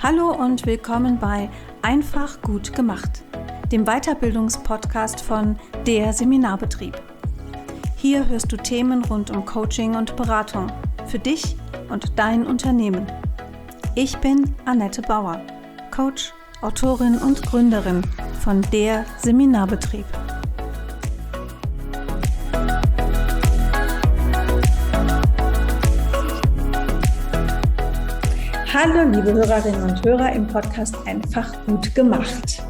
Hallo und willkommen bei Einfach gut gemacht, dem Weiterbildungspodcast von der Seminarbetrieb. Hier hörst du Themen rund um Coaching und Beratung für dich und dein Unternehmen. Ich bin Annette Bauer, Coach, Autorin und Gründerin von der Seminarbetrieb. Hallo liebe Hörerinnen und Hörer im Podcast Einfach gut gemacht.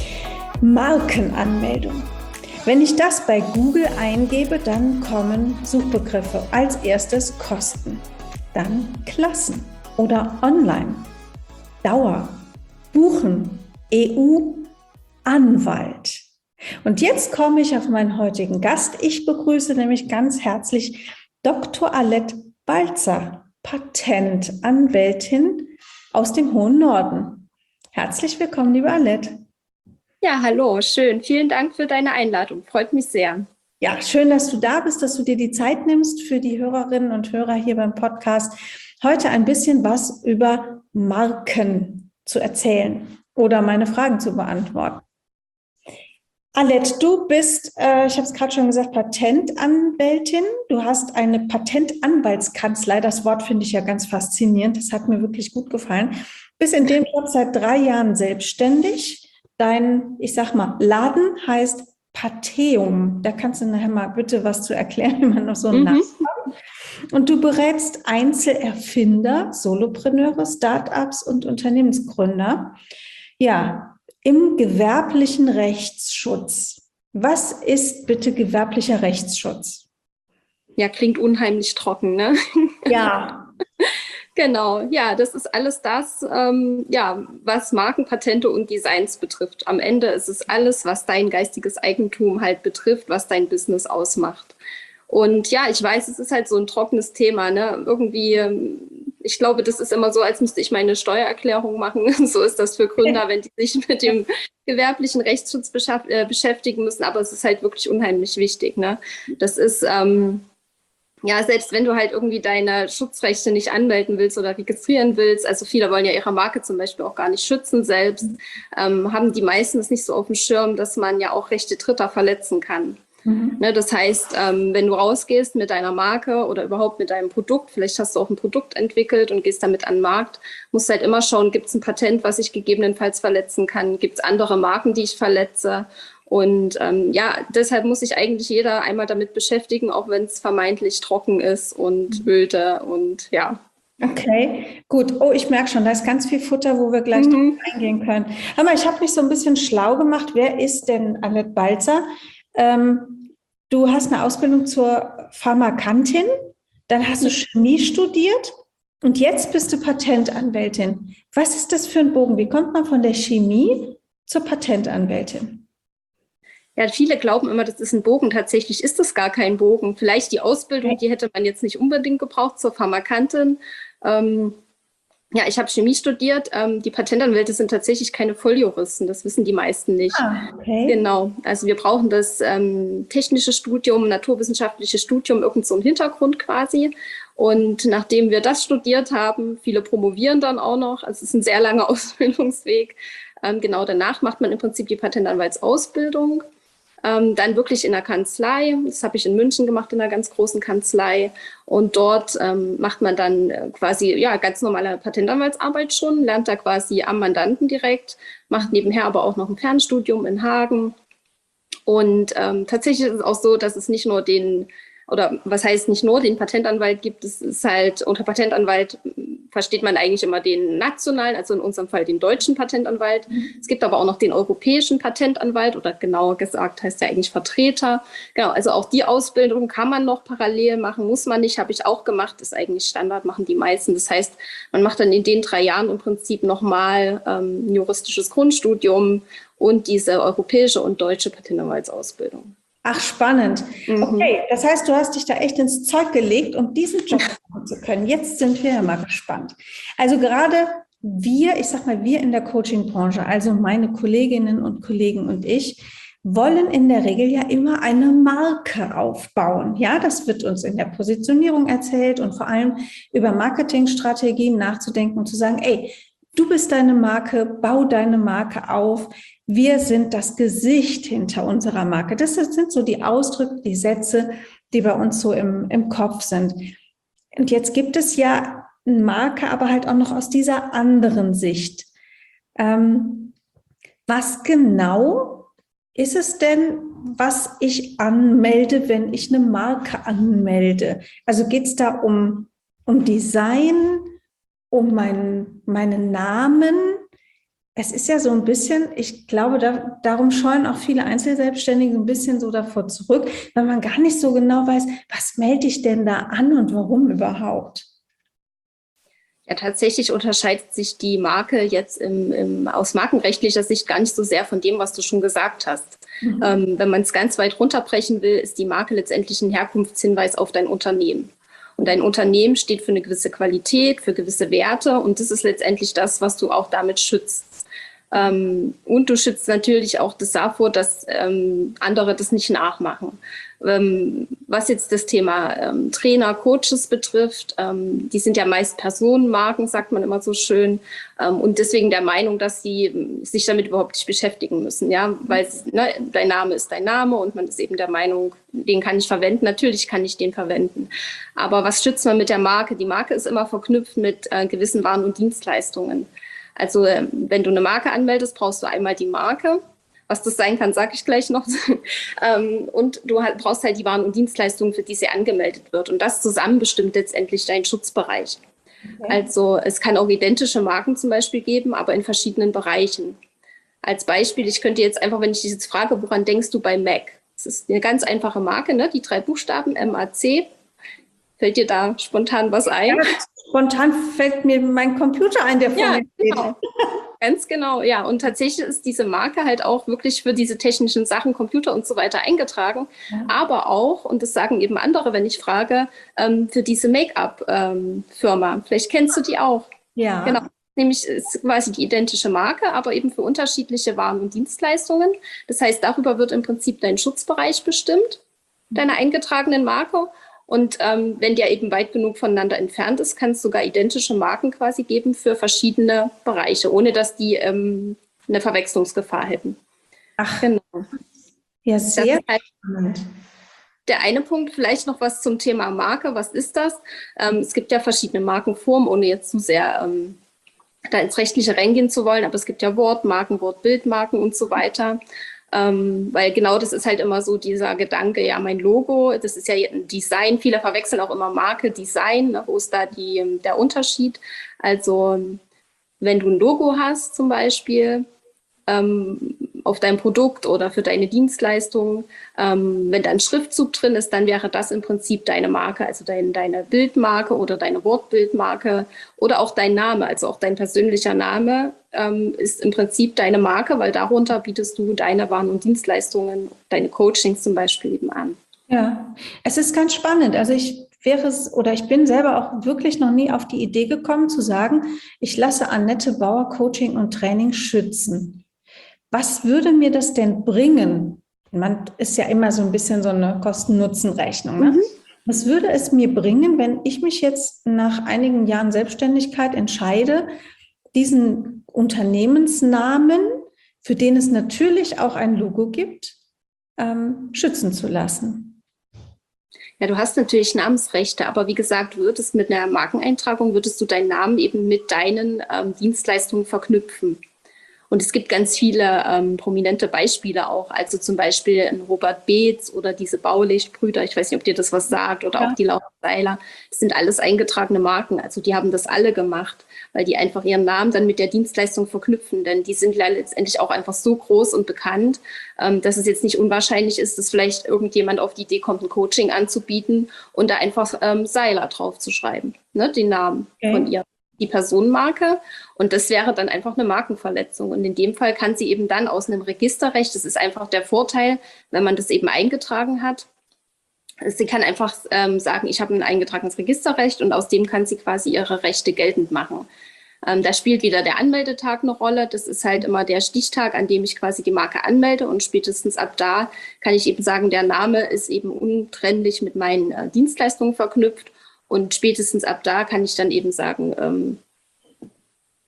Markenanmeldung. Wenn ich das bei Google eingebe, dann kommen Suchbegriffe. Als erstes Kosten, dann Klassen oder Online, Dauer, Buchen, EU, Anwalt. Und jetzt komme ich auf meinen heutigen Gast. Ich begrüße nämlich ganz herzlich Dr. Alette Balzer, Patentanwältin aus dem hohen Norden. Herzlich willkommen, liebe Alette. Ja, hallo, schön. Vielen Dank für deine Einladung. Freut mich sehr. Ja, schön, dass du da bist, dass du dir die Zeit nimmst für die Hörerinnen und Hörer hier beim Podcast. Heute ein bisschen was über Marken zu erzählen oder meine Fragen zu beantworten. Alette, du bist, ich habe es gerade schon gesagt, Patentanwältin. Du hast eine Patentanwaltskanzlei. Das Wort finde ich ja ganz faszinierend. Das hat mir wirklich gut gefallen. Bist in dem Job seit 3 Jahren selbstständig. Dein, ich sag mal, Laden heißt Pateum. Da kannst du nachher mal bitte was zu erklären, wie man noch so einen Namen hat. Und du berätst Einzelerfinder, Solopreneure, Startups und Unternehmensgründer. Ja, im gewerblichen Rechtsschutz. Was ist bitte gewerblicher Rechtsschutz? Ja, klingt unheimlich trocken, ne? Ja. Genau, ja, das ist alles das, was Marken, Patente und Designs betrifft. Am Ende ist es alles, was dein geistiges Eigentum halt betrifft, was dein Business ausmacht. Und ja, ich weiß, es ist halt so ein trockenes Thema, ne? Irgendwie, ich glaube, das ist immer so, als müsste ich meine Steuererklärung machen. So ist das für Gründer, wenn die sich mit dem gewerblichen Rechtsschutz beschäftigen müssen. Aber es ist halt wirklich unheimlich wichtig, ne? Das ist, selbst wenn du halt irgendwie deine Schutzrechte nicht anmelden willst oder registrieren willst, also viele wollen ja ihre Marke zum Beispiel auch gar nicht schützen selbst, haben die meisten es nicht so auf dem Schirm, dass man ja auch Rechte Dritter verletzen kann. Ne, das heißt, wenn du rausgehst mit deiner Marke oder überhaupt mit deinem Produkt, vielleicht hast du auch ein Produkt entwickelt und gehst damit an den Markt, musst halt immer schauen, gibt es ein Patent, was ich gegebenenfalls verletzen kann, gibt es andere Marken, die ich verletze. Und deshalb muss sich eigentlich jeder einmal damit beschäftigen, auch wenn es vermeintlich trocken ist und öde und ja. Okay, gut. Oh, ich merke schon, da ist ganz viel Futter, wo wir gleich drauf eingehen können. Aber ich habe mich so ein bisschen schlau gemacht. Wer ist denn Alette Balzer? Du hast eine Ausbildung zur Pharmakantin, dann hast du Chemie studiert und jetzt bist du Patentanwältin. Was ist das für ein Bogen? Wie kommt man von der Chemie zur Patentanwältin? Ja, viele glauben immer, das ist ein Bogen. Tatsächlich ist das gar kein Bogen. Vielleicht die Ausbildung, die hätte man jetzt nicht unbedingt gebraucht zur Pharmakantin. Ich habe Chemie studiert. Die Patentanwälte sind tatsächlich keine Volljuristen. Das wissen die meisten nicht. Okay. Genau. Also wir brauchen das technische Studium, naturwissenschaftliche Studium, irgend so im Hintergrund quasi. Und nachdem wir das studiert haben, viele promovieren dann auch noch. Also es ist ein sehr langer Ausbildungsweg. Danach macht man im Prinzip die Patentanwaltsausbildung. Dann wirklich in der Kanzlei. Das habe ich in München gemacht, in einer ganz großen Kanzlei. Und dort macht man dann quasi ganz normale Patentanwaltsarbeit schon, lernt da quasi am Mandanten direkt, macht nebenher aber auch noch ein Fernstudium in Hagen. Und tatsächlich ist es auch so, dass es nicht nur den Patentanwalt gibt. Es ist halt, unter Patentanwalt versteht man eigentlich immer den nationalen, also in unserem Fall den deutschen Patentanwalt. Es gibt aber auch noch den europäischen Patentanwalt oder genauer gesagt heißt ja eigentlich Vertreter. Genau, also auch die Ausbildung kann man noch parallel machen, muss man nicht, habe ich auch gemacht, ist eigentlich Standard, machen die meisten. Das heißt, man macht dann in den 3 Jahren im Prinzip nochmal ein juristisches Grundstudium und diese europäische und deutsche Patentanwaltsausbildung. Ach, spannend. Okay, das heißt, du hast dich da echt ins Zeug gelegt, um diesen Job machen zu können. Jetzt sind wir ja mal gespannt. Also gerade wir in der Coaching-Branche, also meine Kolleginnen und Kollegen und ich, wollen in der Regel ja immer eine Marke aufbauen. Ja, das wird uns in der Positionierung erzählt und vor allem über Marketingstrategien nachzudenken und zu sagen, ey, du bist deine Marke, bau deine Marke auf. Wir sind das Gesicht hinter unserer Marke. Das sind so die Ausdrücke, die Sätze, die bei uns so im Kopf sind. Und jetzt gibt es ja eine Marke, aber halt auch noch aus dieser anderen Sicht. Was genau ist es denn, was ich anmelde, wenn ich eine Marke anmelde? Also geht es da um Design, um meinen Namen? Es ist ja so ein bisschen, ich glaube, darum scheuen auch viele Einzelselbstständige ein bisschen so davor zurück, weil man gar nicht so genau weiß, was melde ich denn da an und warum überhaupt? Ja, tatsächlich unterscheidet sich die Marke jetzt aus markenrechtlicher Sicht gar nicht so sehr von dem, was du schon gesagt hast. Wenn man es ganz weit runterbrechen will, ist die Marke letztendlich ein Herkunftshinweis auf dein Unternehmen. Und dein Unternehmen steht für eine gewisse Qualität, für gewisse Werte und das ist letztendlich das, was du auch damit schützt. Und du schützt natürlich auch das davor, dass andere das nicht nachmachen. Was jetzt das Thema Trainer, Coaches betrifft, die sind ja meist Personenmarken, sagt man immer so schön, und deswegen der Meinung, dass sie sich damit überhaupt nicht beschäftigen müssen, ja, weil dein Name ist dein Name und man ist eben der Meinung, den kann ich verwenden. Natürlich kann ich den verwenden, aber was schützt man mit der Marke? Die Marke ist immer verknüpft mit gewissen Waren und Dienstleistungen. Also wenn du eine Marke anmeldest, brauchst du einmal die Marke. Was das sein kann, sage ich gleich noch. Und du brauchst halt die Waren und Dienstleistungen, für die sie angemeldet wird. Und das zusammen bestimmt letztendlich deinen Schutzbereich. Okay. Also es kann auch identische Marken zum Beispiel geben, aber in verschiedenen Bereichen. Als Beispiel, ich könnte jetzt einfach, wenn ich dich jetzt frage, woran denkst du bei Mac? Das ist eine ganz einfache Marke, ne? Die 3 Buchstaben, MAC. Fällt dir da spontan was ein? Ja, spontan fällt mir mein Computer ein, der vor mir steht. Genau. Ganz genau, ja. Und tatsächlich ist diese Marke halt auch wirklich für diese technischen Sachen, Computer und so weiter eingetragen. Ja. Aber auch, und das sagen eben andere, wenn ich frage, für diese Make-up-Firma. Vielleicht kennst du die auch. Ja. Genau. Nämlich ist quasi die identische Marke, aber eben für unterschiedliche Waren und Dienstleistungen. Das heißt, darüber wird im Prinzip dein Schutzbereich bestimmt, deiner eingetragenen Marke. Und wenn der eben weit genug voneinander entfernt ist, kann es sogar identische Marken quasi geben für verschiedene Bereiche, ohne dass die eine Verwechslungsgefahr hätten. Ach, genau. Ja, sehr spannend. Der eine Punkt, vielleicht noch was zum Thema Marke. Was ist das? Es gibt ja verschiedene Markenformen, ohne jetzt zu sehr da ins Rechtliche reingehen zu wollen, aber es gibt ja Wortmarken, Wortbildmarken und so weiter. Weil genau das ist halt immer so dieser Gedanke, ja, mein Logo, das ist ja ein Design. Viele verwechseln auch immer Marke, Design, ne? Wo ist da der Unterschied? Also wenn du ein Logo hast zum Beispiel auf dein Produkt oder für deine Dienstleistung, wenn da ein Schriftzug drin ist, dann wäre das im Prinzip deine Marke, also deine Bildmarke oder deine Wortbildmarke oder auch dein Name, also auch dein persönlicher Name ist im Prinzip deine Marke, weil darunter bietest du deine Waren und Dienstleistungen, deine Coachings zum Beispiel eben an. Ja, es ist ganz spannend. Also ich bin selber auch wirklich noch nie auf die Idee gekommen zu sagen, ich lasse Annette Bauer Coaching und Training schützen. Was würde mir das denn bringen? Man ist ja immer so ein bisschen so eine Kosten-Nutzen-Rechnung. Ne? Was würde es mir bringen, wenn ich mich jetzt nach einigen Jahren Selbstständigkeit entscheide, diesen Unternehmensnamen, für den es natürlich auch ein Logo gibt, schützen zu lassen? Ja, du hast natürlich Namensrechte, aber wie gesagt, mit einer Markeneintragung würdest du deinen Namen eben mit deinen Dienstleistungen verknüpfen. Und es gibt ganz viele prominente Beispiele auch, also zum Beispiel ein Robert Beetz oder diese Baulichtbrüder, ich weiß nicht, ob dir das was sagt, oder auch die Laura Seiler. Das sind alles eingetragene Marken, also die haben das alle gemacht, weil die einfach ihren Namen dann mit der Dienstleistung verknüpfen, denn die sind letztendlich auch einfach so groß und bekannt, dass es jetzt nicht unwahrscheinlich ist, dass vielleicht irgendjemand auf die Idee kommt, ein Coaching anzubieten und da einfach Seiler drauf zu schreiben, ne, den Namen von ihr. Die Personenmarke und das wäre dann einfach eine Markenverletzung. Und in dem Fall kann sie eben dann aus einem Registerrecht, das ist einfach der Vorteil, wenn man das eben eingetragen hat, sie kann einfach sagen, ich habe ein eingetragenes Registerrecht und aus dem kann sie quasi ihre Rechte geltend machen. Da spielt wieder der Anmeldetag eine Rolle. Das ist halt immer der Stichtag, an dem ich quasi die Marke anmelde und spätestens ab da kann ich eben sagen, der Name ist eben untrennlich mit meinen Dienstleistungen verknüpft. Und spätestens ab da kann ich dann eben sagen,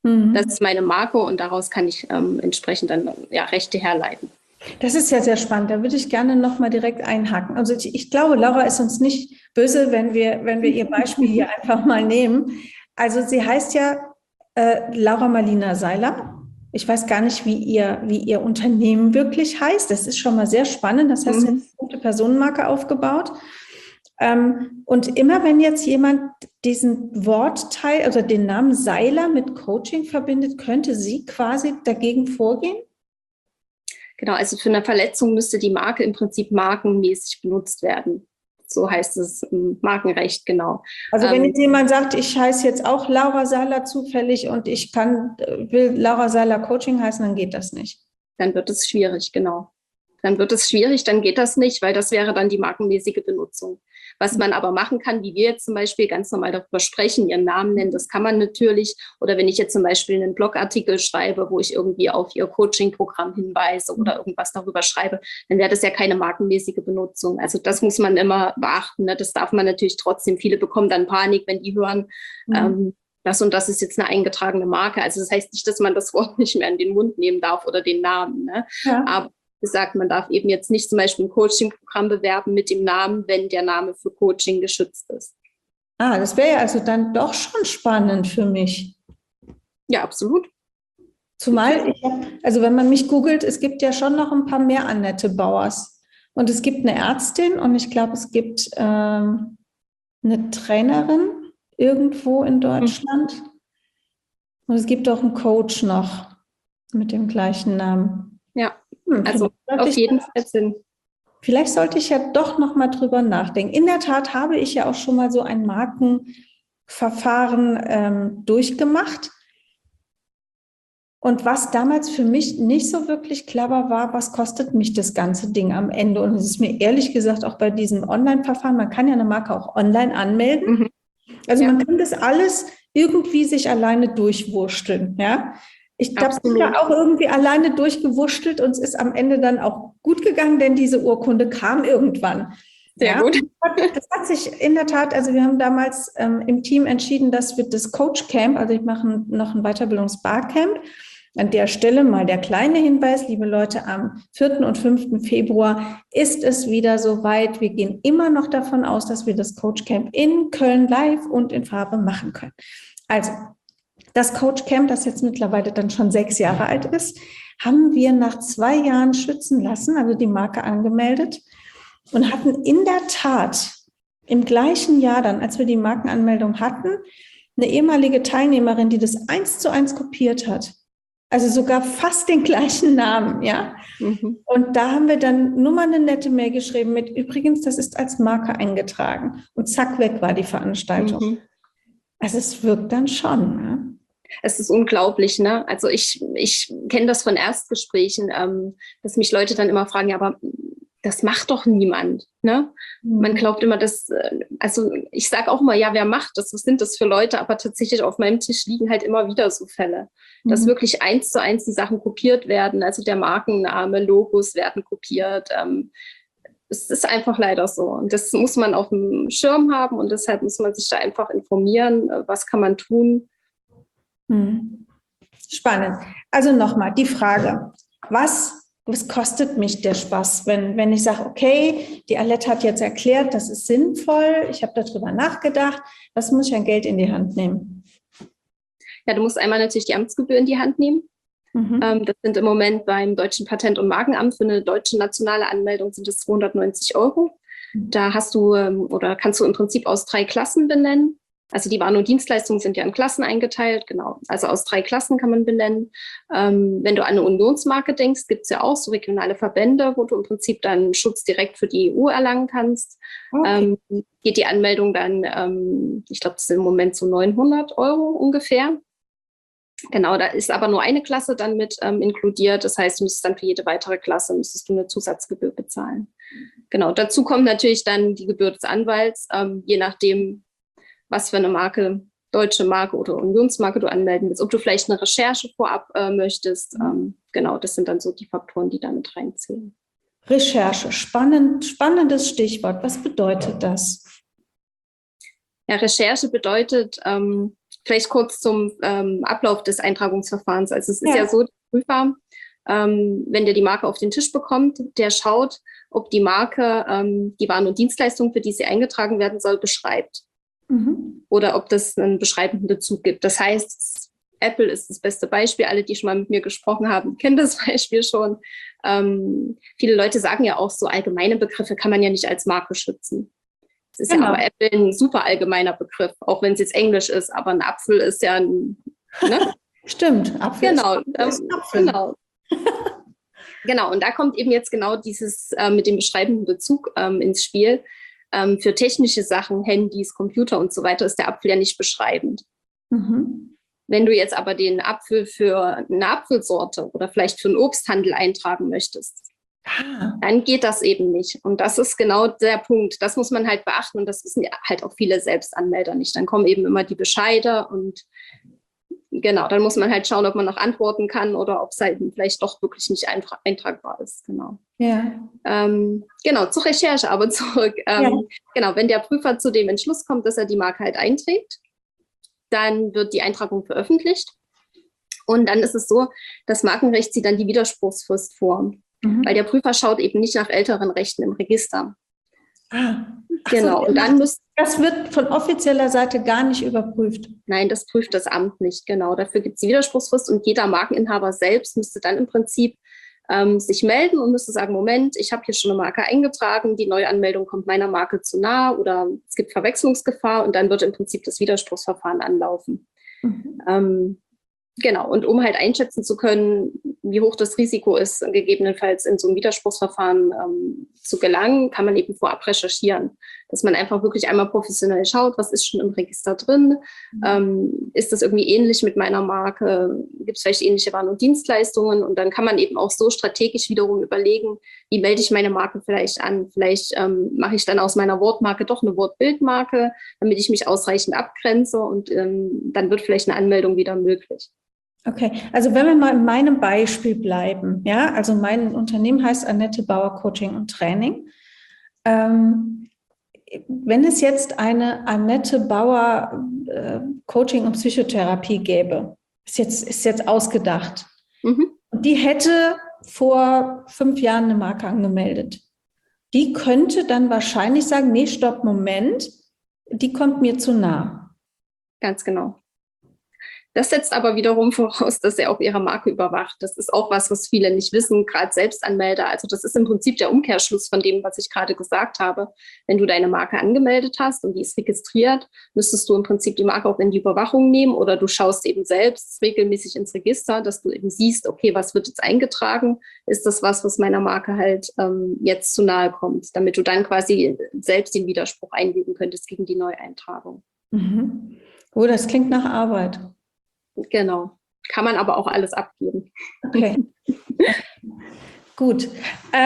Das ist meine Marke und daraus kann ich entsprechend dann Rechte herleiten. Das ist ja sehr spannend. Da würde ich gerne nochmal direkt einhaken. Also ich glaube, Laura ist uns nicht böse, wenn wir ihr Beispiel hier einfach mal nehmen. Also sie heißt ja Laura Marlina Seiler. Ich weiß gar nicht, wie ihr Unternehmen wirklich heißt. Das ist schon mal sehr spannend. Das heißt, sie hat eine gute Personenmarke aufgebaut. Und immer wenn jetzt jemand diesen Wortteil, also den Namen Seiler mit Coaching verbindet, könnte sie quasi dagegen vorgehen? Genau, also für eine Verletzung müsste die Marke im Prinzip markenmäßig benutzt werden. So heißt es im Markenrecht, genau. Also wenn jetzt jemand sagt, ich heiße jetzt auch Laura Seiler zufällig und will Laura Seiler Coaching heißen, dann geht das nicht. Dann wird es schwierig, genau. Dann geht das nicht, weil das wäre dann die markenmäßige Benutzung. Was man aber machen kann, wie wir jetzt zum Beispiel ganz normal darüber sprechen, ihren Namen nennen, das kann man natürlich. Oder wenn ich jetzt zum Beispiel einen Blogartikel schreibe, wo ich irgendwie auf ihr Coaching-Programm hinweise oder irgendwas darüber schreibe, dann wäre das ja keine markenmäßige Benutzung. Also das muss man immer beachten. Ne? Das darf man natürlich trotzdem. Viele bekommen dann Panik, wenn die hören, das und das ist jetzt eine eingetragene Marke. Also das heißt nicht, dass man das Wort nicht mehr in den Mund nehmen darf oder den Namen. Ne? Ja. Aber gesagt, man darf eben jetzt nicht zum Beispiel ein Coaching-Programm bewerben mit dem Namen, wenn der Name für Coaching geschützt ist. Das wäre ja also dann doch schon spannend für mich. Ja, absolut. Zumal, also wenn man mich googelt, es gibt ja schon noch ein paar mehr Annette Bauers. Und es gibt eine Ärztin und ich glaube, es gibt eine Trainerin irgendwo in Deutschland. Und es gibt auch einen Coach noch mit dem gleichen Namen. Ja, also auf jeden Fall Sinn. Vielleicht sollte ich ja doch noch mal drüber nachdenken. In der Tat habe ich ja auch schon mal so ein Markenverfahren durchgemacht. Und was damals für mich nicht so wirklich clever war, was kostet mich das ganze Ding am Ende? Und es ist mir ehrlich gesagt auch bei diesem Online-Verfahren, man kann ja eine Marke auch online anmelden. Also man kann das alles irgendwie sich alleine durchwursteln, ja. Ich glaube, ich habe auch irgendwie alleine durchgewurschtelt und es ist am Ende dann auch gut gegangen, denn diese Urkunde kam irgendwann. Sehr gut. Das hat sich in der Tat, also wir haben damals im Team entschieden, dass wir das Coach Camp, also ich mache noch ein Weiterbildungsbarcamp. An der Stelle mal der kleine Hinweis, liebe Leute, am 4. und 5. Februar ist es wieder soweit. Wir gehen immer noch davon aus, dass wir das Coach Camp in Köln live und in Farbe machen können. Also das Coach Camp, das jetzt mittlerweile dann schon 6 Jahre alt ist, haben wir nach 2 Jahren schützen lassen, also die Marke angemeldet und hatten in der Tat im gleichen Jahr dann, als wir die Markenanmeldung hatten, eine ehemalige Teilnehmerin, die das 1:1 kopiert hat. Also sogar fast den gleichen Namen, ja. Und da haben wir dann nur mal eine nette Mail geschrieben mit, übrigens, das ist als Marke eingetragen. Und zack, weg war die Veranstaltung. Also es wirkt dann schon, ne? Es ist unglaublich, ne? Also ich kenne das von Erstgesprächen, dass mich Leute dann immer fragen, ja, aber das macht doch niemand, ne? Man glaubt immer, also ich sage auch immer, ja, wer macht das? Was sind das für Leute? Aber tatsächlich auf meinem Tisch liegen halt immer wieder so Fälle, dass wirklich 1:1 die Sachen kopiert werden. Also der Markenname, Logos werden kopiert. Es ist einfach leider so. Und das muss man auf dem Schirm haben und deshalb muss man sich da einfach informieren, was kann man tun. Spannend. Also nochmal die Frage, was kostet mich der Spaß, wenn ich sage, okay, die Alette hat jetzt erklärt, das ist sinnvoll, ich habe darüber nachgedacht, was muss ich an Geld in die Hand nehmen? Ja, du musst einmal natürlich die Amtsgebühr in die Hand nehmen. Das sind im Moment beim Deutschen Patent- und Markenamt für eine deutsche nationale Anmeldung sind es 290 €. Da hast du oder kannst du im Prinzip aus 3 Klassen benennen. Also die Waren- und Dienstleistungen sind ja in Klassen eingeteilt, genau. Also aus 3 Klassen kann man benennen. Wenn du an eine Unionsmarke denkst, gibt es ja auch so regionale Verbände, wo du im Prinzip dann Schutz direkt für die EU erlangen kannst. Okay. Geht die Anmeldung dann, ich glaube, das sind im Moment so 900 € ungefähr. Genau, da ist aber nur eine Klasse dann mit inkludiert. Das heißt, du müsstest dann für jede weitere Klasse müsstest du eine Zusatzgebühr bezahlen. Genau, dazu kommt natürlich dann die Gebühr des Anwalts, je nachdem, was für eine Marke, deutsche Marke oder Unionsmarke du anmelden willst. Ob du vielleicht eine Recherche vorab möchtest. Genau, das sind dann so die Faktoren, die da mit reinzählen. Recherche, spannendes Stichwort. Was bedeutet das? Ja, Recherche bedeutet Vielleicht kurz zum Ablauf des Eintragungsverfahrens. Also es ist ja so, der Prüfer, wenn der die Marke auf den Tisch bekommt, der schaut, ob die Marke die Waren und Dienstleistungen, für die sie eingetragen werden soll, beschreibt. Oder ob das einen beschreibenden Bezug gibt. Das heißt, Apple ist das beste Beispiel. Alle, die schon mal mit mir gesprochen haben, kennen das Beispiel schon. Viele Leute sagen ja auch, so allgemeine Begriffe kann man ja nicht als Marke schützen. Es ist ja aber Apple ein super allgemeiner Begriff, auch wenn es jetzt Englisch ist, aber ein Apfel ist ja ein, ne? Stimmt, Apfel ist ein Apfel. Genau, und da kommt eben jetzt genau dieses mit dem beschreibenden Bezug ins Spiel. Für technische Sachen, Handys, Computer und so weiter, ist der Apfel ja nicht beschreibend. Wenn du jetzt aber den Apfel für eine Apfelsorte oder vielleicht für einen Obsthandel eintragen möchtest, dann geht das eben nicht. Und das ist genau der Punkt. Das muss man halt beachten und das wissen ja halt auch viele Selbstanmelder nicht. Dann kommen eben immer die Bescheide und genau, dann muss man halt schauen, ob man noch antworten kann oder ob es halt vielleicht doch wirklich nicht eintragbar ist. Genau. Genau, zur Recherche aber zurück. Genau, wenn der Prüfer zu dem Entschluss kommt, dass er die Marke halt einträgt, dann wird die Eintragung veröffentlicht. Und dann ist es so, das Markenrecht zieht dann die Widerspruchsfrist vor. Weil der Prüfer schaut eben nicht nach älteren Rechten im Register. Genau. Und dann das wird von offizieller Seite gar nicht überprüft. Nein, das prüft das Amt nicht. Genau. Dafür gibt es die Widerspruchsfrist und jeder Markeninhaber selbst müsste dann im Prinzip sich melden und müsste sagen, Moment, ich habe hier schon eine Marke eingetragen, die Neuanmeldung kommt meiner Marke zu nah oder es gibt Verwechslungsgefahr und dann wird im Prinzip das Widerspruchsverfahren anlaufen. Genau, und um halt einschätzen zu können, wie hoch das Risiko ist, gegebenenfalls in so ein Widerspruchsverfahren zu gelangen, kann man eben vorab recherchieren. Dass man einfach wirklich einmal professionell schaut, was ist schon im Register drin, ist das irgendwie ähnlich mit meiner Marke, gibt es vielleicht ähnliche Waren und Dienstleistungen und dann kann man eben auch so strategisch wiederum überlegen, wie melde ich meine Marke vielleicht an. Vielleicht mache ich dann aus meiner Wortmarke doch eine Wortbildmarke, damit ich mich ausreichend abgrenze und dann wird vielleicht eine Anmeldung wieder möglich. Okay, also wenn wir mal in meinem Beispiel bleiben, ja, also mein Unternehmen heißt Annette Bauer Coaching und Training. Wenn es jetzt eine Annette Bauer Coaching und Psychotherapie gäbe, ist jetzt ausgedacht, und die hätte vor 5 Jahren eine Marke angemeldet, die könnte dann wahrscheinlich sagen, nee, stopp, Moment, die kommt mir zu nah. Ganz genau. Das setzt aber wiederum voraus, dass er auch ihre Marke überwacht. Das ist auch was viele nicht wissen, gerade Selbstanmelder. Also das ist im Prinzip der Umkehrschluss von dem, was ich gerade gesagt habe. Wenn du deine Marke angemeldet hast und die ist registriert, müsstest du im Prinzip die Marke auch in die Überwachung nehmen oder du schaust eben selbst regelmäßig ins Register, dass du eben siehst, okay, was wird jetzt eingetragen? Ist das was meiner Marke halt jetzt zu nahe kommt, damit du dann quasi selbst den Widerspruch einlegen könntest gegen die Neueintragung. Oh, das klingt nach Arbeit. Genau. Kann man aber auch alles abgeben. Okay. Gut.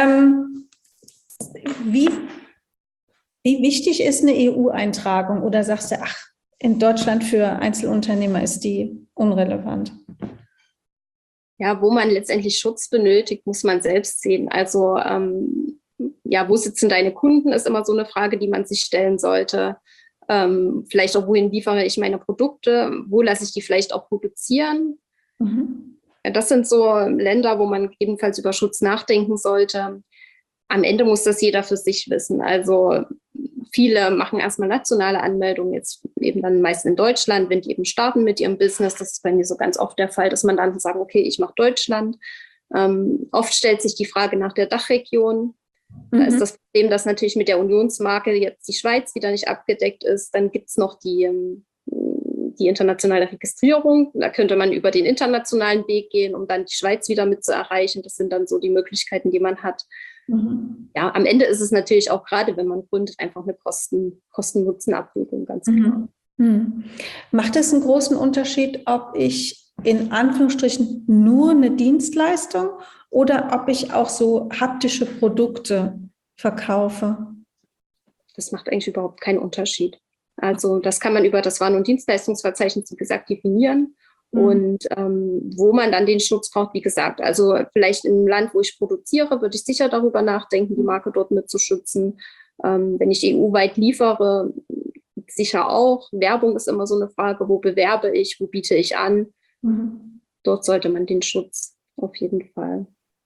Wie wichtig ist eine EU-Eintragung? Oder sagst du, ach, in Deutschland für Einzelunternehmer ist die unrelevant? Ja, wo man letztendlich Schutz benötigt, muss man selbst sehen. Also wo sitzen deine Kunden, ist immer so eine Frage, die man sich stellen sollte. Vielleicht auch, wohin liefere ich meine Produkte, wo lasse ich die vielleicht auch produzieren. Ja, das sind so Länder, wo man ebenfalls über Schutz nachdenken sollte. Am Ende muss das jeder für sich wissen. Also viele machen erstmal nationale Anmeldungen, jetzt eben dann meist in Deutschland, wenn die eben starten mit ihrem Business. Das ist bei mir so ganz oft der Fall, dass man dann sagt, okay, ich mache Deutschland. Oft stellt sich die Frage nach der Dachregion. Da ist das Problem, dass natürlich mit der Unionsmarke jetzt die Schweiz wieder nicht abgedeckt ist. Dann gibt es noch die internationale Registrierung. Da könnte man über den internationalen Weg gehen, um dann die Schweiz wieder mit zu erreichen. Das sind dann so die Möglichkeiten, die man hat. Ja, am Ende ist es natürlich auch gerade, wenn man gründet, einfach eine Kosten-Nutzen-Abwägung, ganz klar. Macht es einen großen Unterschied, ob ich in Anführungsstrichen nur eine Dienstleistung oder ob ich auch so haptische Produkte verkaufe? Das macht eigentlich überhaupt keinen Unterschied. Also das kann man über das Waren- und Dienstleistungsverzeichnis, wie gesagt, definieren. Und wo man dann den Schutz braucht, wie gesagt, also vielleicht im Land, wo ich produziere, würde ich sicher darüber nachdenken, die Marke dort mit zu schützen. Wenn ich EU-weit liefere, sicher auch. Werbung ist immer so eine Frage, wo bewerbe ich, wo biete ich an. Dort sollte man den Schutz auf jeden Fall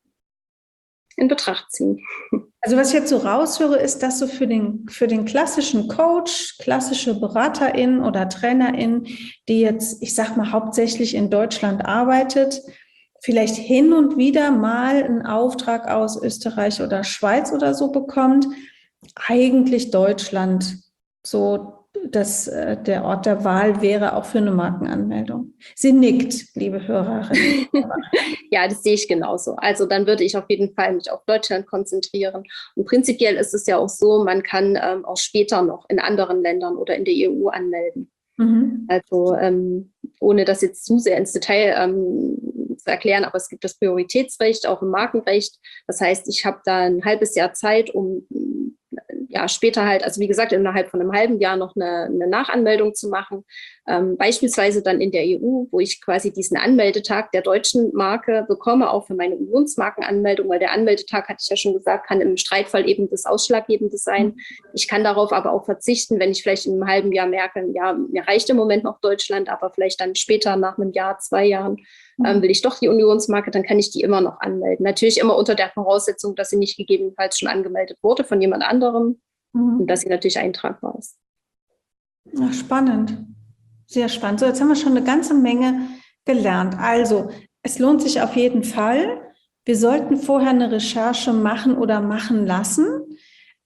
in Betracht ziehen. Also was ich jetzt so raushöre, ist, dass so für den klassischen Coach, klassische Beraterin oder Trainerin, die jetzt, ich sag mal, hauptsächlich in Deutschland arbeitet, vielleicht hin und wieder mal einen Auftrag aus Österreich oder Schweiz oder so bekommt, eigentlich Deutschland so der Ort der Wahl wäre auch für eine Markenanmeldung. Sie nickt, liebe Hörerin. Ja, das sehe ich genauso. Also dann würde ich auf jeden Fall mich auf Deutschland konzentrieren. Und prinzipiell ist es ja auch so, man kann auch später noch in anderen Ländern oder in der EU anmelden. Also ohne das jetzt zu sehr ins Detail zu erklären, aber es gibt das Prioritätsrecht auch im Markenrecht. Das heißt, ich habe da ein halbes Jahr Zeit, um später halt, also wie gesagt, innerhalb von einem halben Jahr noch eine Nachanmeldung zu machen. Beispielsweise dann in der EU, wo ich quasi diesen Anmeldetag der deutschen Marke bekomme, auch für meine Unionsmarkenanmeldung, weil der Anmeldetag, hatte ich ja schon gesagt, kann im Streitfall eben das Ausschlaggebende sein. Ich kann darauf aber auch verzichten, wenn ich vielleicht in einem halben Jahr merke, ja, mir reicht im Moment noch Deutschland, aber vielleicht dann später nach einem Jahr, 2 Jahren will ich doch die Unionsmarke, dann kann ich die immer noch anmelden. Natürlich immer unter der Voraussetzung, dass sie nicht gegebenenfalls schon angemeldet wurde von jemand anderem und dass sie natürlich eintragbar ist. Ja, spannend. Sehr spannend. So, jetzt haben wir schon eine ganze Menge gelernt. Also, es lohnt sich auf jeden Fall. Wir sollten vorher eine Recherche machen oder machen lassen.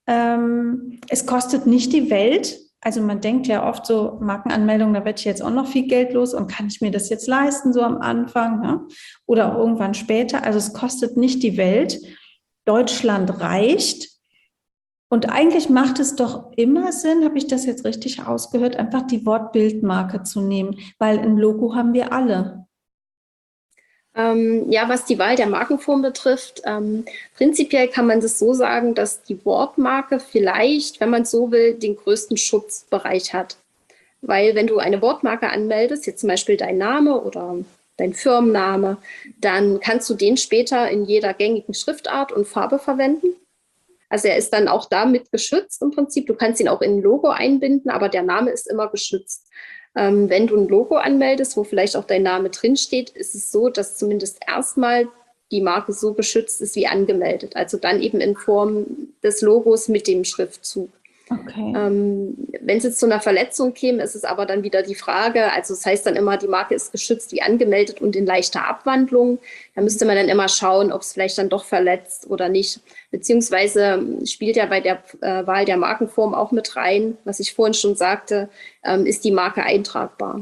Es kostet nicht die Welt. Also man denkt ja oft so, Markenanmeldung, da werde ich jetzt auch noch viel Geld los und kann ich mir das jetzt leisten, so am Anfang, ne? Oder auch irgendwann später. Also es kostet nicht die Welt. Deutschland reicht. Und eigentlich macht es doch immer Sinn, habe ich das jetzt richtig ausgehört, einfach die Wortbildmarke zu nehmen, weil ein Logo haben wir alle. Was die Wahl der Markenform betrifft, prinzipiell kann man das so sagen, dass die Wortmarke vielleicht, wenn man so will, den größten Schutzbereich hat. Weil wenn du eine Wortmarke anmeldest, jetzt zum Beispiel dein Name oder dein Firmenname, dann kannst du den später in jeder gängigen Schriftart und Farbe verwenden. Also er ist dann auch damit geschützt im Prinzip. Du kannst ihn auch in ein Logo einbinden, aber der Name ist immer geschützt. Wenn du ein Logo anmeldest, wo vielleicht auch dein Name drinsteht, ist es so, dass zumindest erstmal die Marke so geschützt ist wie angemeldet. Also dann eben in Form des Logos mit dem Schriftzug. Okay. Wenn es jetzt zu einer Verletzung käme, ist es aber dann wieder die Frage, also das heißt dann immer, die Marke ist geschützt wie angemeldet und in leichter Abwandlung. Da müsste man dann immer schauen, ob es vielleicht dann doch verletzt oder nicht. Beziehungsweise spielt ja bei der Wahl der Markenform auch mit rein, was ich vorhin schon sagte, ist die Marke eintragbar.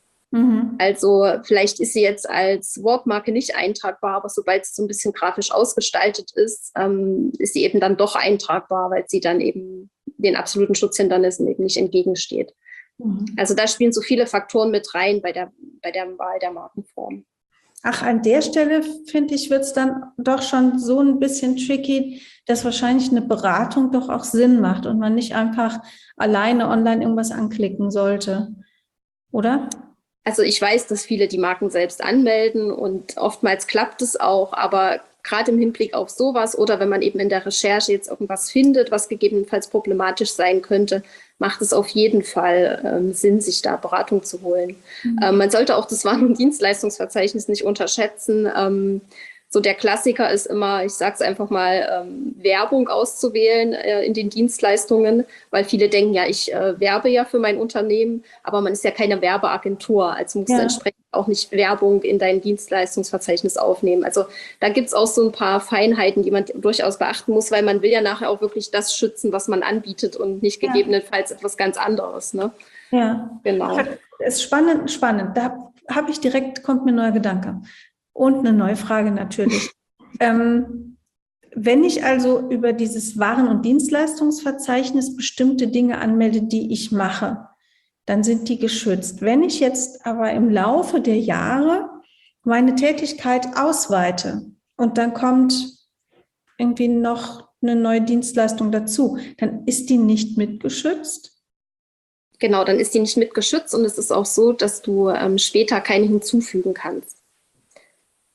Also vielleicht ist sie jetzt als Wortmarke nicht eintragbar, aber sobald es so ein bisschen grafisch ausgestaltet ist, ist sie eben dann doch eintragbar, weil sie dann eben den absoluten Schutzhindernissen eben nicht entgegensteht. Also da spielen so viele Faktoren mit rein bei der Wahl der Markenform. Ach, an der Stelle, finde ich, wird es dann doch schon so ein bisschen tricky, dass wahrscheinlich eine Beratung doch auch Sinn macht und man nicht einfach alleine online irgendwas anklicken sollte, oder? Also ich weiß, dass viele die Marken selbst anmelden und oftmals klappt es auch, aber gerade im Hinblick auf sowas oder wenn man eben in der Recherche jetzt irgendwas findet, was gegebenenfalls problematisch sein könnte, macht es auf jeden Fall Sinn, sich da Beratung zu holen. Man sollte auch das Waren- und Dienstleistungsverzeichnis nicht unterschätzen. So der Klassiker ist immer, ich sage es einfach mal, Werbung auszuwählen in den Dienstleistungen, weil viele denken, ja, ich werbe ja für mein Unternehmen, aber man ist ja keine Werbeagentur, also musst du entsprechend auch nicht Werbung in dein Dienstleistungsverzeichnis aufnehmen. Also da gibt es auch so ein paar Feinheiten, die man durchaus beachten muss, weil man will ja nachher auch wirklich das schützen, was man anbietet und nicht gegebenenfalls etwas ganz anderes. Ne? Ja, genau. Das ist spannend, spannend. Da kommt mir ein neuer Gedanke. Und eine neue Frage natürlich. Wenn ich also über dieses Waren- und Dienstleistungsverzeichnis bestimmte Dinge anmelde, die ich mache, dann sind die geschützt. Wenn ich jetzt aber im Laufe der Jahre meine Tätigkeit ausweite und dann kommt irgendwie noch eine neue Dienstleistung dazu, dann ist die nicht mitgeschützt? Genau, dann ist die nicht mitgeschützt und es ist auch so, dass du später keine hinzufügen kannst.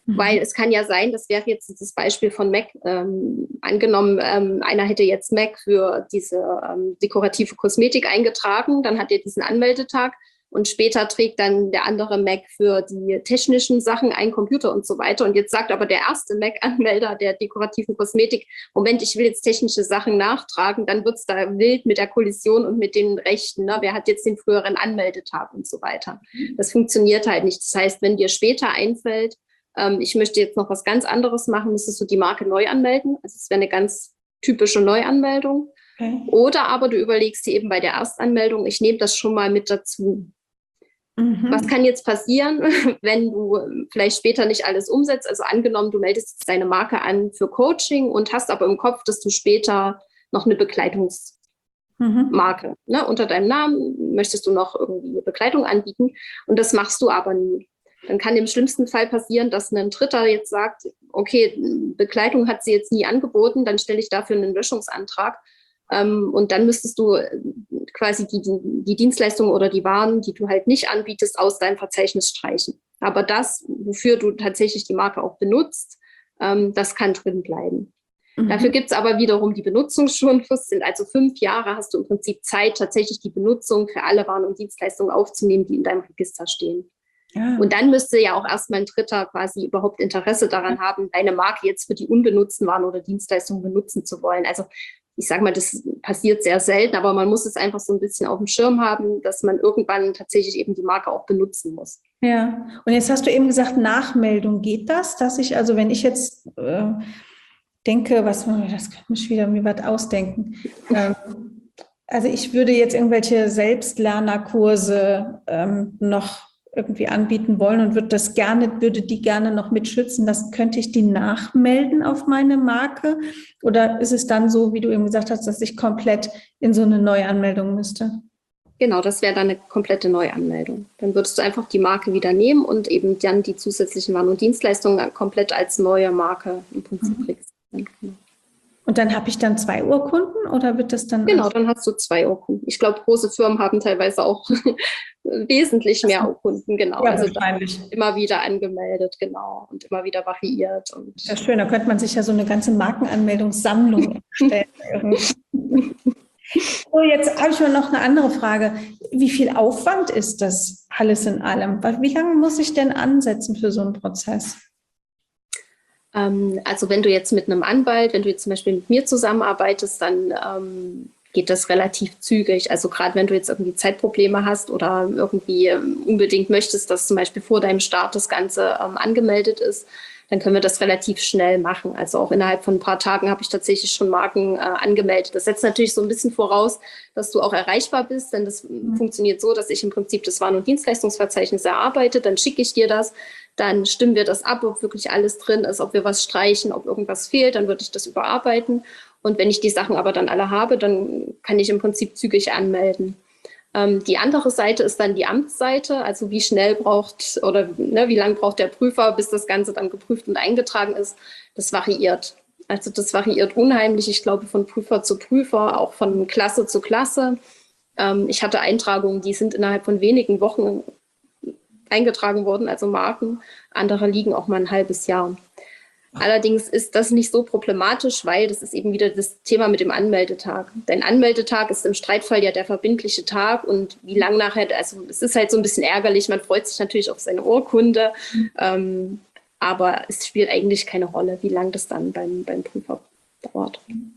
Weil es kann ja sein, das wäre jetzt das Beispiel von Mac, angenommen, einer hätte jetzt Mac für diese dekorative Kosmetik eingetragen, dann hat er diesen Anmeldetag und später trägt dann der andere Mac für die technischen Sachen ein, Computer und so weiter. Und jetzt sagt aber der erste Mac-Anmelder der dekorativen Kosmetik, Moment, ich will jetzt technische Sachen nachtragen, dann wird es da wild mit der Kollision und mit den Rechten. Ne? Wer hat jetzt den früheren Anmeldetag und so weiter. Das funktioniert halt nicht. Das heißt, wenn dir später einfällt, ich möchte jetzt noch was ganz anderes machen, müsstest du die Marke neu anmelden. Also es wäre eine ganz typische Neuanmeldung. Okay. Oder aber du überlegst dir eben bei der Erstanmeldung, ich nehme das schon mal mit dazu. Was kann jetzt passieren, wenn du vielleicht später nicht alles umsetzt? Also angenommen, du meldest jetzt deine Marke an für Coaching und hast aber im Kopf, dass du später noch eine Begleitungsmarke, ne, unter deinem Namen möchtest du noch irgendwie eine Begleitung anbieten und das machst du aber nie. Dann kann im schlimmsten Fall passieren, dass ein Dritter jetzt sagt, okay, Begleitung hat sie jetzt nie angeboten, dann stelle ich dafür einen Löschungsantrag. Und dann müsstest du quasi die Dienstleistungen oder die Waren, die du halt nicht anbietest, aus deinem Verzeichnis streichen. Aber das, wofür du tatsächlich die Marke auch benutzt, das kann drin bleiben. Dafür gibt es aber wiederum die Benutzungsschonfrist, sind also 5 Jahre, hast du im Prinzip Zeit, tatsächlich die Benutzung für alle Waren und Dienstleistungen aufzunehmen, die in deinem Register stehen. Ja. Und dann müsste ja auch erstmal ein Dritter quasi überhaupt Interesse daran haben, deine Marke jetzt für die unbenutzten Waren oder Dienstleistungen benutzen zu wollen. Also ich sage mal, das passiert sehr selten, aber man muss es einfach so ein bisschen auf dem Schirm haben, dass man irgendwann tatsächlich eben die Marke auch benutzen muss. Ja, und jetzt hast du eben gesagt, Nachmeldung. Geht das, dass ich, also wenn ich jetzt denke, das könnte ich wieder mir was ausdenken. Also ich würde jetzt irgendwelche Selbstlernerkurse noch irgendwie anbieten wollen und würde die gerne noch mitschützen. Könnte ich die nachmelden auf meine Marke? Oder ist es dann so, wie du eben gesagt hast, dass ich komplett in so eine Neuanmeldung müsste? Genau, das wäre dann eine komplette Neuanmeldung. Dann würdest du einfach die Marke wieder nehmen und eben dann die zusätzlichen Waren und Dienstleistungen komplett als neue Marke im Prinzip registrieren. Genau. Und dann habe ich dann 2 Urkunden oder wird das dann? Genau, dann hast du 2 Urkunden. Ich glaube, große Firmen haben teilweise auch wesentlich mehr Urkunden, genau. Ja, also immer wieder angemeldet, genau, und immer wieder variiert. Und ja, schön, da könnte man sich ja so eine ganze Markenanmeldungssammlung erstellen. So, jetzt habe ich mal noch eine andere Frage. Wie viel Aufwand ist das alles in allem? Wie lange muss ich denn ansetzen für so einen Prozess? Also wenn du jetzt mit einem Anwalt, wenn du jetzt zum Beispiel mit mir zusammenarbeitest, dann geht das relativ zügig. Also gerade wenn du jetzt irgendwie Zeitprobleme hast oder irgendwie unbedingt möchtest, dass zum Beispiel vor deinem Start das Ganze angemeldet ist, dann können wir das relativ schnell machen. Also auch innerhalb von ein paar Tagen habe ich tatsächlich schon Marken angemeldet. Das setzt natürlich so ein bisschen voraus, dass du auch erreichbar bist, denn das funktioniert so, dass ich im Prinzip das Waren- und Dienstleistungsverzeichnis erarbeite, dann schicke ich dir das, dann stimmen wir das ab, ob wirklich alles drin ist, ob wir was streichen, ob irgendwas fehlt, dann würde ich das überarbeiten. Und wenn ich die Sachen aber dann alle habe, dann kann ich im Prinzip zügig anmelden. Die andere Seite ist dann die Amtsseite, also wie schnell braucht oder wie lange braucht der Prüfer, bis das Ganze dann geprüft und eingetragen ist. Das variiert. Also das variiert unheimlich, ich glaube, von Prüfer zu Prüfer, auch von Klasse zu Klasse. Ich hatte Eintragungen, die sind innerhalb von wenigen Wochen eingetragen worden, also Marken. Andere liegen auch mal ein halbes Jahr. Allerdings ist das nicht so problematisch, weil das ist eben wieder das Thema mit dem Anmeldetag. Dein Anmeldetag ist im Streitfall ja der verbindliche Tag und wie lang nachher, also es ist halt so ein bisschen ärgerlich, man freut sich natürlich auf seine Urkunde, aber es spielt eigentlich keine Rolle, wie lang das dann beim Prüfer dauert.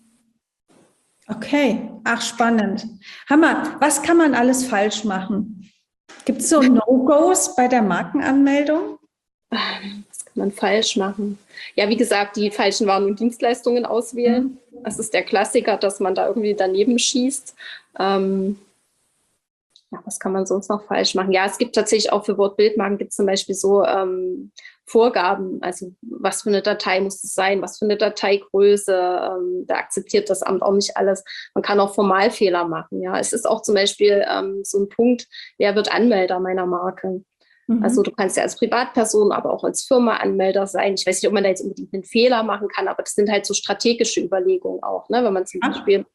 Okay, ach spannend. Hammer, was kann man alles falsch machen? Gibt es so No-Gos bei der Markenanmeldung? Was kann man falsch machen? Ja, wie gesagt, die falschen Waren und Dienstleistungen auswählen. Das ist der Klassiker, dass man da irgendwie daneben schießt. Ja, was kann man sonst noch falsch machen? Ja, es gibt tatsächlich auch für Wortbildmarken gibt es zum Beispiel so Vorgaben, also was für eine Datei muss es sein, was für eine Dateigröße, da akzeptiert das Amt auch nicht alles. Man kann auch Formalfehler machen. Ja, es ist auch zum Beispiel so ein Punkt, wer wird Anmelder meiner Marke? Also du kannst ja als Privatperson, aber auch als Firma Anmelder sein. Ich weiß nicht, ob man da jetzt unbedingt einen Fehler machen kann, aber das sind halt so strategische Überlegungen auch, ne? Wenn man zum Beispiel...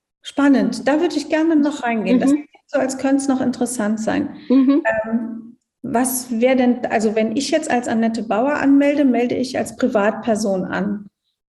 Spannend, da würde ich gerne noch reingehen. Das klingt so, als könnte es noch interessant sein. Was wäre denn, also wenn ich jetzt als Annette Bauer anmelde, melde ich als Privatperson an.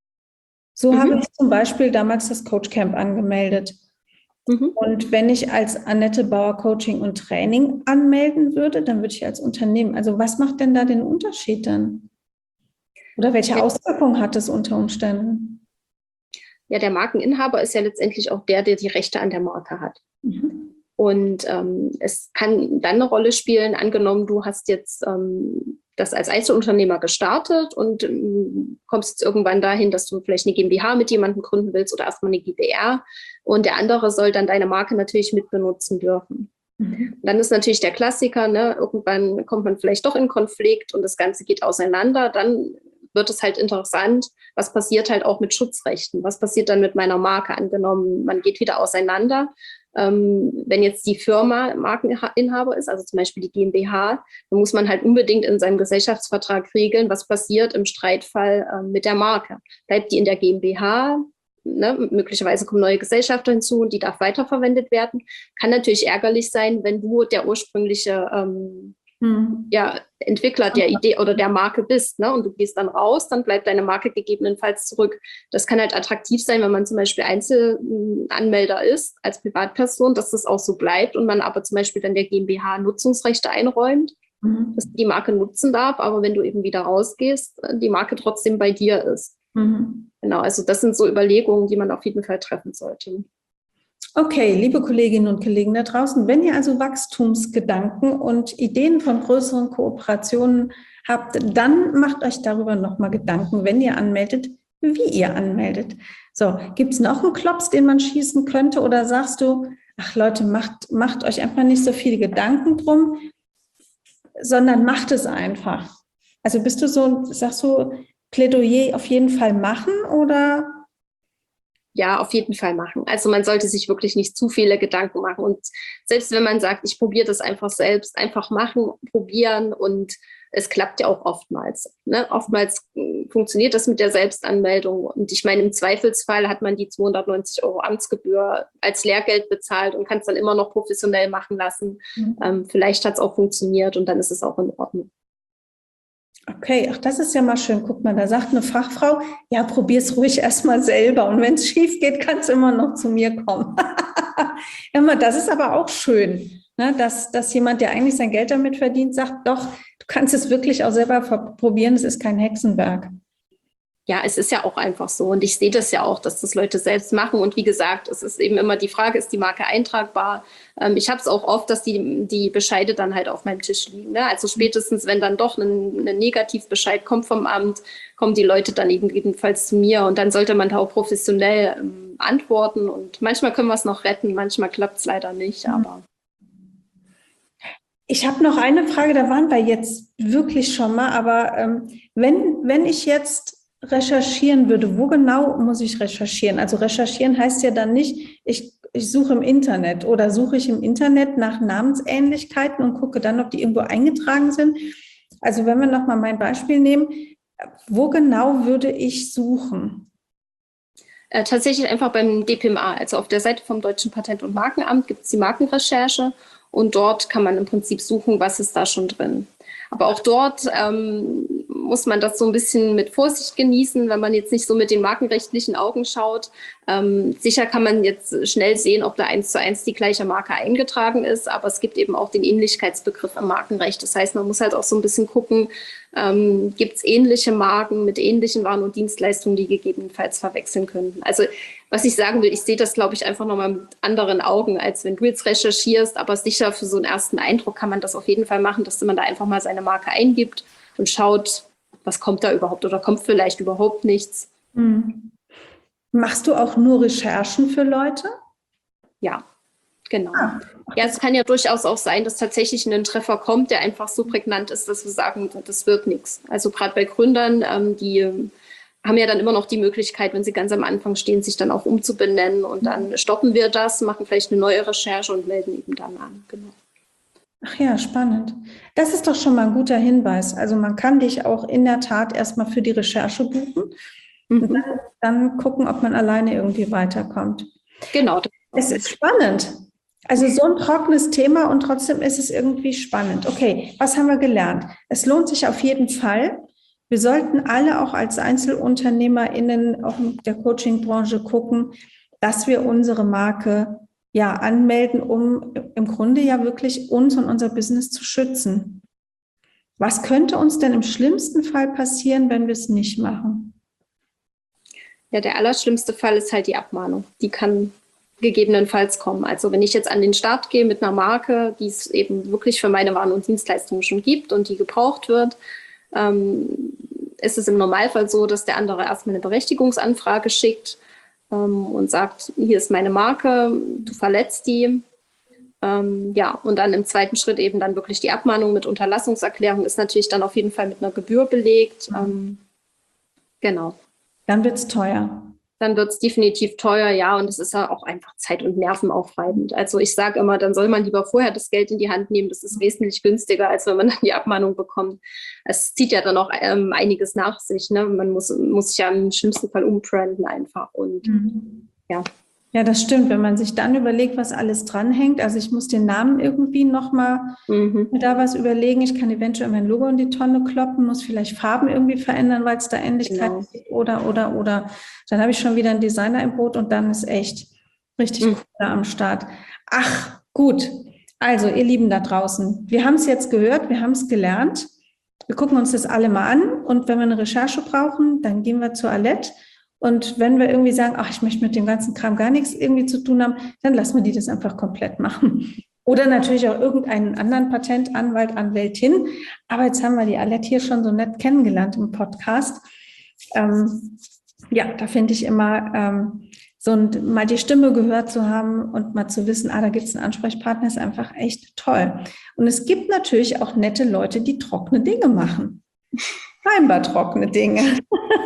So habe Mhm. ich zum Beispiel damals das Coachcamp angemeldet. Mhm. Und wenn ich als Annette Bauer Coaching und Training anmelden würde, dann würde ich als Unternehmen. Also was macht denn da den Unterschied dann? Oder welche Ja, Auswirkungen hat es unter Umständen? ja, der Markeninhaber ist ja letztendlich auch der, der die Rechte an der Marke hat. Mhm. Und es kann dann eine Rolle spielen, angenommen, du hast jetzt das als Einzelunternehmer gestartet und kommst jetzt irgendwann dahin, dass du vielleicht eine GmbH mit jemandem gründen willst oder erstmal eine GbR und der andere soll dann deine Marke natürlich mitbenutzen dürfen. Mhm. Dann ist natürlich der Klassiker, ne? Irgendwann kommt man vielleicht doch in Konflikt und das Ganze geht auseinander. Dann wird es halt interessant, was passiert halt auch mit Schutzrechten? Was passiert dann mit meiner Marke? Angenommen, man geht wieder auseinander. Wenn jetzt die Firma Markeninhaber ist, also zum Beispiel die GmbH, dann muss man halt unbedingt in seinem Gesellschaftsvertrag regeln, was passiert im Streitfall mit der Marke. Bleibt die in der GmbH? Ne, möglicherweise kommen neue Gesellschafter hinzu und die darf weiterverwendet werden. Kann natürlich ärgerlich sein, wenn du der ursprüngliche Mhm. ja, Entwickler der Idee oder der Marke bist, ne? Und du gehst dann raus, dann bleibt deine Marke gegebenenfalls zurück. Das kann halt attraktiv sein, wenn man zum Beispiel Einzelanmelder ist, als Privatperson, dass das auch so bleibt und man aber zum Beispiel dann der GmbH Nutzungsrechte einräumt, dass Mhm. die Marke nutzen darf, aber wenn du eben wieder rausgehst, die Marke trotzdem bei dir ist. Mhm. Genau, also das sind so Überlegungen, die man auf jeden Fall treffen sollte. Okay, liebe Kolleginnen und Kollegen da draußen, wenn ihr also Wachstumsgedanken und Ideen von größeren Kooperationen habt, dann macht euch darüber nochmal Gedanken, wenn ihr anmeldet, wie ihr anmeldet. So, gibt es noch einen Klops, den man schießen könnte oder sagst du, ach Leute, macht euch einfach nicht so viele Gedanken drum, sondern macht es einfach. Also bist du so, sagst du, Plädoyer auf jeden Fall machen oder? Ja, auf jeden Fall machen. Also man sollte sich wirklich nicht zu viele Gedanken machen. Und selbst wenn man sagt, ich probiere das einfach selbst, einfach machen, probieren und es klappt ja auch oftmals. Ne? Oftmals funktioniert das mit der Selbstanmeldung. Und ich meine, im Zweifelsfall hat man die 290 € Amtsgebühr als Lehrgeld bezahlt und kann es dann immer noch professionell machen lassen. Vielleicht hat es auch funktioniert und dann ist es auch in Ordnung. Okay, ach, das ist ja mal schön. Guck mal, da sagt eine Fachfrau, ja, probier's ruhig erstmal selber. Und wenn es schief geht, kann es immer noch zu mir kommen. Ja, das ist aber auch schön, ne, dass jemand, der eigentlich sein Geld damit verdient, sagt, doch, du kannst es wirklich auch selber probieren, es ist kein Hexenwerk. Ja, es ist ja auch einfach so. Und ich sehe das ja auch, dass das Leute selbst machen. Und wie gesagt, es ist eben immer die Frage, ist die Marke eintragbar? Ich habe es auch oft, dass die Bescheide dann halt auf meinem Tisch liegen. Ne? Also spätestens, wenn dann doch ein Negativbescheid kommt vom Amt, kommen die Leute dann eben jedenfalls zu mir. Und dann sollte man da auch professionell antworten. Und manchmal können wir es noch retten, manchmal klappt es leider nicht. Aber Ich habe noch eine Frage, da waren wir jetzt wirklich schon mal, aber wenn ich jetzt recherchieren würde, wo genau muss ich recherchieren? Also recherchieren heißt ja dann nicht, ich suche im Internet oder suche ich im Internet nach Namensähnlichkeiten und gucke dann, ob die irgendwo eingetragen sind. Also wenn wir nochmal mein Beispiel nehmen, wo genau würde ich suchen? tatsächlich einfach beim DPMA, also auf der Seite vom Deutschen Patent- und Markenamt gibt es die Markenrecherche und dort kann man im Prinzip suchen, was ist da schon drin. Aber auch dort muss man das so ein bisschen mit Vorsicht genießen, wenn man jetzt nicht so mit den markenrechtlichen Augen schaut. Sicher kann man jetzt schnell sehen, ob da 1:1 die gleiche Marke eingetragen ist, aber es gibt eben auch den Ähnlichkeitsbegriff im Markenrecht. Das heißt, man muss halt auch so ein bisschen gucken, gibt es ähnliche Marken mit ähnlichen Waren und Dienstleistungen, die gegebenenfalls verwechseln könnten. Also was ich sagen will, ich sehe das, glaube ich, einfach nochmal mit anderen Augen, als wenn du jetzt recherchierst, aber sicher für so einen ersten Eindruck kann man das auf jeden Fall machen, dass man da einfach mal seine Marke eingibt und schaut, was kommt da überhaupt oder kommt vielleicht überhaupt nichts. Hm. Machst du auch nur Recherchen für Leute? Ja, genau. Ah, Ja, es kann ja durchaus auch sein, dass tatsächlich ein Treffer kommt, der einfach so prägnant ist, dass wir sagen, das wird nichts. Also gerade bei Gründern, die haben ja dann immer noch die Möglichkeit, wenn sie ganz am Anfang stehen, sich dann auch umzubenennen und dann stoppen wir das, machen vielleicht eine neue Recherche und melden eben dann an. Genau. Ach ja, spannend. Das ist doch schon mal ein guter Hinweis. Also man kann dich auch in der Tat erstmal für die Recherche buchen und dann gucken, ob man alleine irgendwie weiterkommt. Genau. Es ist spannend. Also so ein trockenes Thema und trotzdem ist es irgendwie spannend. Okay, was haben wir gelernt? Es lohnt sich auf jeden Fall. Wir sollten alle auch als EinzelunternehmerInnen, auch in der Coaching-Branche gucken, dass wir unsere Marke ja anmelden, um im Grunde ja wirklich uns und unser Business zu schützen. Was könnte uns denn im schlimmsten Fall passieren, wenn wir es nicht machen? Ja, der allerschlimmste Fall ist halt die Abmahnung. Die kann gegebenenfalls kommen. Also wenn ich jetzt an den Start gehe mit einer Marke, die es eben wirklich für meine Waren und Dienstleistungen schon gibt und die gebraucht wird, ist es im Normalfall so, dass der andere erstmal eine Berechtigungsanfrage schickt und sagt, hier ist meine Marke, du verletzt die. Ja, und dann im zweiten Schritt eben dann wirklich die Abmahnung mit Unterlassungserklärung ist natürlich dann auf jeden Fall mit einer Gebühr belegt. Genau. Dann wird es teuer. Dann wird es definitiv teuer, ja, und es ist ja auch einfach zeit- und nervenaufreibend. Also ich sage immer, dann soll man lieber vorher das Geld in die Hand nehmen. Das ist wesentlich günstiger, als wenn man dann die Abmahnung bekommt. Es zieht ja dann auch einiges nach sich. Ne? Man muss sich ja im schlimmsten Fall umbranden einfach. Und ja. Ja, das stimmt. Wenn man sich dann überlegt, was alles dranhängt, also ich muss den Namen irgendwie nochmal da was überlegen. Ich kann eventuell mein Logo in die Tonne kloppen, muss vielleicht Farben irgendwie verändern, weil es da Ähnlichkeiten gibt oder. Dann habe ich schon wieder einen Designer im Boot und dann ist echt richtig cool da am Start. Ach, gut. Also, ihr Lieben da draußen, wir haben es jetzt gehört, wir haben es gelernt. Wir gucken uns das alle mal an und wenn wir eine Recherche brauchen, dann gehen wir zur Alette. Und wenn wir irgendwie sagen, ach, ich möchte mit dem ganzen Kram gar nichts irgendwie zu tun haben, dann lassen wir die das einfach komplett machen. Oder natürlich auch irgendeinen anderen Patentanwalt, Anwältin. Aber jetzt haben wir die Alette hier schon so nett kennengelernt im Podcast. Ja, da finde ich immer, mal die Stimme gehört zu haben und mal zu wissen, da gibt es einen Ansprechpartner, ist einfach echt toll. Und es gibt natürlich auch nette Leute, die trockene Dinge machen. Scheinbar trockene Dinge.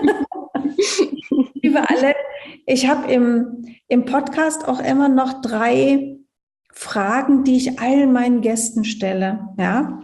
Liebe Alette, ich habe im Podcast auch immer noch 3 Fragen, die ich allen meinen Gästen stelle. Ja?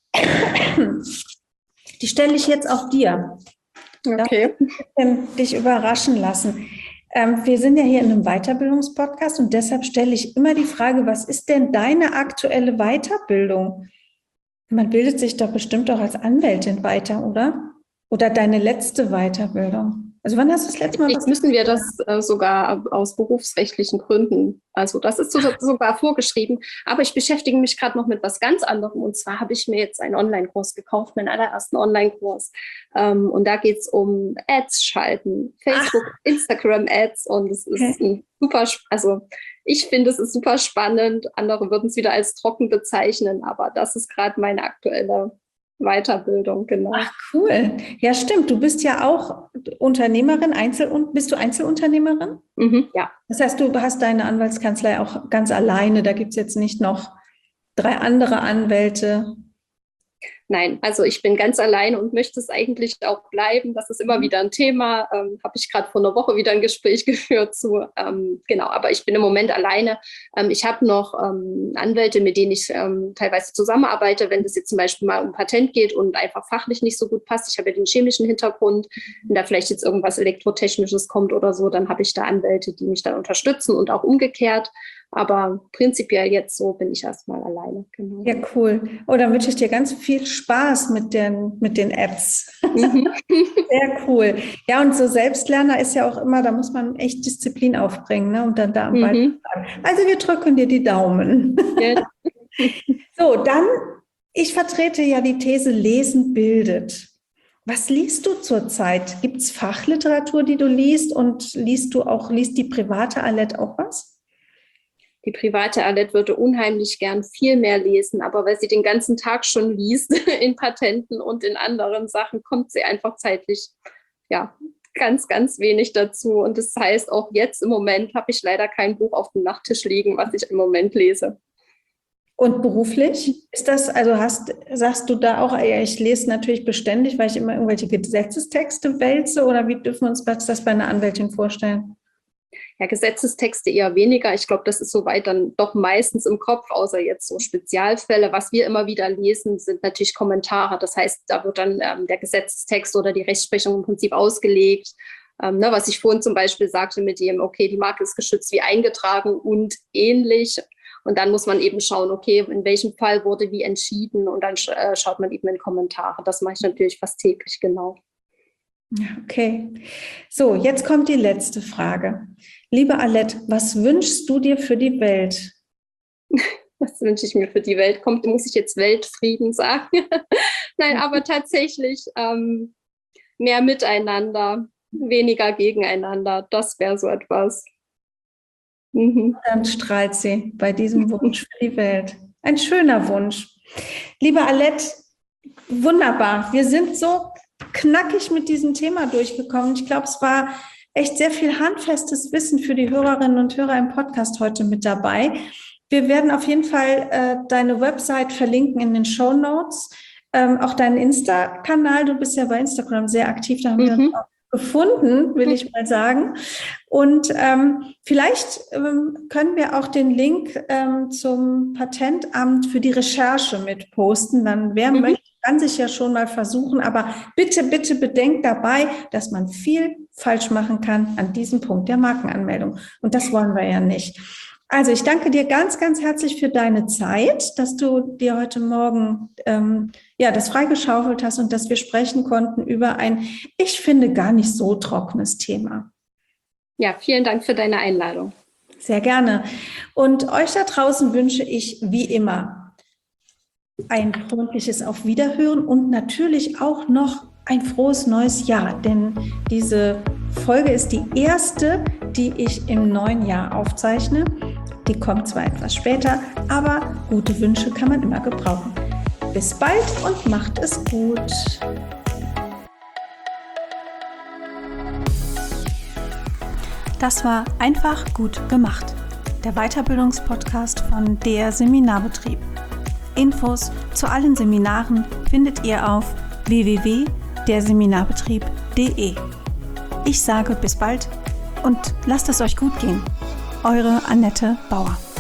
Die stelle ich jetzt auch dir. Okay. Dich überraschen lassen. Wir sind ja hier in einem Weiterbildungspodcast und deshalb stelle ich immer die Frage, was ist denn deine aktuelle Weiterbildung? Man bildet sich doch bestimmt auch als Anwältin weiter, oder? Oder deine letzte Weiterbildung? Also wann hast du das letzte Mal Vielleicht müssen wir das sogar aus berufsrechtlichen Gründen, also das ist sogar vorgeschrieben, aber ich beschäftige mich gerade noch mit was ganz anderem und zwar habe ich mir jetzt einen Online-Kurs gekauft, meinen allerersten Online-Kurs und da geht es um Ads schalten, Facebook, Instagram-Ads und es ist ein super, also ich finde, es ist super spannend, andere würden es wieder als trocken bezeichnen, aber das ist gerade meine aktuelle Weiterbildung, genau. Ach, cool. Ja, stimmt. Du bist ja auch Unternehmerin, bist du Einzelunternehmerin? Ja. Das heißt, du hast deine Anwaltskanzlei auch ganz alleine. Da gibt es jetzt nicht noch 3 andere Anwälte. Nein, also ich bin ganz allein und möchte es eigentlich auch bleiben. Das ist immer wieder ein Thema. Habe ich gerade vor einer Woche wieder ein Gespräch geführt zu. Genau, aber ich bin im Moment alleine. Ich habe noch Anwälte, mit denen ich teilweise zusammenarbeite, wenn es jetzt zum Beispiel mal um Patent geht und einfach fachlich nicht so gut passt. Ich habe ja den chemischen Hintergrund. Wenn da vielleicht jetzt irgendwas Elektrotechnisches kommt oder so, dann habe ich da Anwälte, die mich dann unterstützen und auch umgekehrt. Aber prinzipiell jetzt so bin ich erstmal alleine. Genau. Ja, cool. Oh, dann wünsche ich dir ganz viel Spaß mit den Apps. Sehr cool. Ja, und so Selbstlerner ist ja auch immer, da muss man echt Disziplin aufbringen, ne, und dann da am Ball bleiben. Also wir drücken dir die Daumen. Ja. So, dann, ich vertrete ja die These, Lesen bildet. Was liest du zurzeit? Gibt es Fachliteratur, die du liest und liest die private Alette auch was? Die private Alette würde unheimlich gern viel mehr lesen, aber weil sie den ganzen Tag schon liest in Patenten und in anderen Sachen, kommt sie einfach zeitlich ganz, ganz wenig dazu. Und das heißt, auch jetzt im Moment habe ich leider kein Buch auf dem Nachttisch liegen, was ich im Moment lese. Und beruflich ist das, also sagst du da auch, ich lese natürlich beständig, weil ich immer irgendwelche Gesetzestexte wälze, oder wie dürfen wir uns das bei einer Anwältin vorstellen? Ja, Gesetzestexte eher weniger. Ich glaube, das ist soweit dann doch meistens im Kopf, außer jetzt so Spezialfälle. Was wir immer wieder lesen, sind natürlich Kommentare. Das heißt, da wird dann der Gesetzestext oder die Rechtsprechung im Prinzip ausgelegt. Was ich vorhin zum Beispiel sagte mit dem, okay, die Marke ist geschützt wie eingetragen und ähnlich. Und dann muss man eben schauen, okay, in welchem Fall wurde wie entschieden und dann schaut man eben in Kommentare. Das mache ich natürlich fast täglich, genau. Ja, okay. So, jetzt kommt die letzte Frage. Liebe Alette, was wünschst du dir für die Welt? Was wünsche ich mir für die Welt? Muss ich jetzt Weltfrieden sagen? Nein, aber tatsächlich mehr miteinander, weniger gegeneinander. Das wäre so etwas. Dann strahlt sie bei diesem Wunsch für die Welt. Ein schöner Wunsch. Liebe Alette, wunderbar. Wir sind so knackig mit diesem Thema durchgekommen. Ich glaube, es war echt sehr viel handfestes Wissen für die Hörerinnen und Hörer im Podcast heute mit dabei. Wir werden auf jeden Fall deine Website verlinken in den Shownotes, auch deinen Insta-Kanal. Du bist ja bei Instagram sehr aktiv, da haben wir uns auch gefunden, will ich mal sagen. Und vielleicht können wir auch den Link zum Patentamt für die Recherche mit posten. Dann wer möchte, kann sich ja schon mal versuchen. Aber bitte, bitte bedenkt dabei, dass man viel falsch machen kann an diesem Punkt der Markenanmeldung. Und das wollen wir ja nicht. Also ich danke dir ganz, ganz herzlich für deine Zeit, dass du dir heute Morgen das freigeschaufelt hast und dass wir sprechen konnten über ein, ich finde, gar nicht so trockenes Thema. Ja, vielen Dank für deine Einladung. Sehr gerne. Und euch da draußen wünsche ich wie immer ein freundliches Auf Wiederhören und natürlich auch noch ein frohes neues Jahr, denn diese Folge ist die erste, die ich im neuen Jahr aufzeichne. Die kommt zwar etwas später, aber gute Wünsche kann man immer gebrauchen. Bis bald und macht es gut. Das war einfach gut gemacht. Der Weiterbildungspodcast von der Seminarbetrieb. Infos zu allen Seminaren findet ihr auf www.derseminarbetrieb.de. Ich sage bis bald und lasst es euch gut gehen. Eure Annette Bauer.